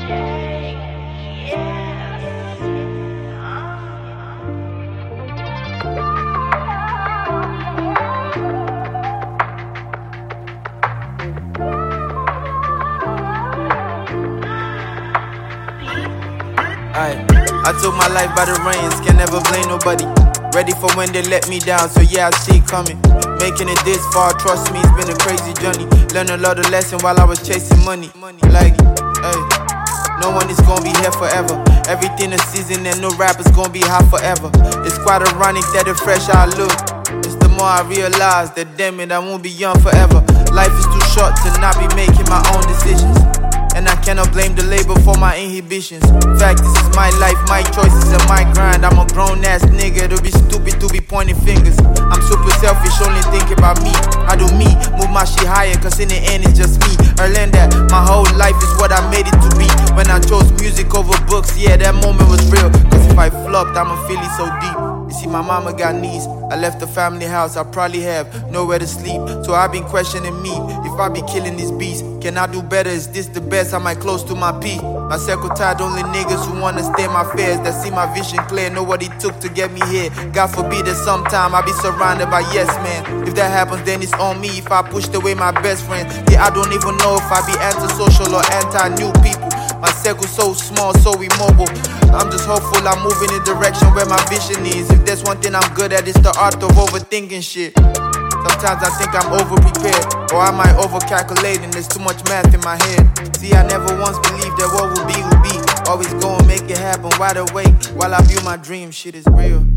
I took my life by the reins, can never blame nobody. Ready for when they let me down, so yeah, I see it coming. Making it this far, trust me, it's been a crazy journey. Learned a lot of lessons while I was chasing money. Like, hey, no one is gonna be here forever. Everything is season and no rapper's gonna be hot forever. It's quite ironic that the fresh I look. It's the more I realize that damn it, I won't be young forever. Life is too short to not be making my own decisions. And I cannot blame the label for my inhibitions. Fact, this is my life, my choices and my grind. I'm a grown ass nigga, it'll be stupid to be pointing fingers. I'm super selfish, only thinking about me. I do me, move my shit higher, cause in the end it's just me. I learned that my whole life is what I made it to be. When I chose music over books, yeah, that moment was real. Cause if I flopped, I'ma feel it so deep. You see, my mama got knees. I left the family house, I probably have nowhere to sleep. So I've been questioning me, if I be killing this beast, can I do better? Is this the best? Am I close to my peak? My circle tied only niggas who understand my fears, that see my vision clear, know what it took to get me here. God forbid that sometime I be surrounded by yes men. If that happens, then it's on me. If I pushed away my best friend, yeah, I don't even know if I be antisocial or anti-new people. My circle so small, so immobile. I'm just hopeful I'm moving in the direction where my vision is. If there's one thing I'm good at, it's the art of overthinking shit. Sometimes I think I'm over-prepared, or I might over-calculate and there's too much math in my head. See, I never once believed that what will be will be. Always go and make it happen, wide awake while I view my dream, shit is real.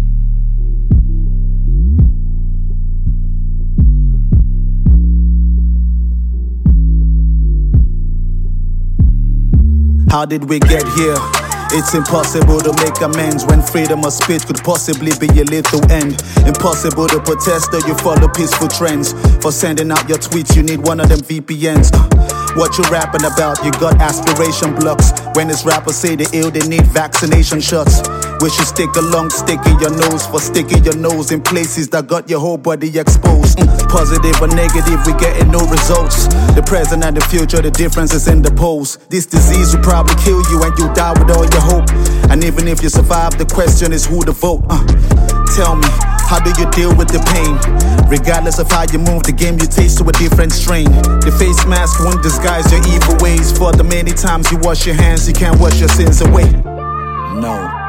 How did we get here? It's impossible to make amends when freedom of speech could possibly be a lethal end. Impossible to protest or you follow peaceful trends. For sending out your tweets, you need one of them VPNs. What you rapping about? You got aspiration blocks. When this rappers say they ill, they need vaccination shots. We should stick a long stick in your nose for sticking your nose in places that got your whole body exposed. Positive or negative, we getting no results. The present and the future, the difference is in the pose. This disease will probably kill you and you die with all your hope. And even if you survive, the question is who to vote. Tell me, how do you deal with the pain? Regardless of how you move, the game you taste to a different strain. The face mask won't disguise your evil ways. For the many times you wash your hands, you can't wash your sins away. No.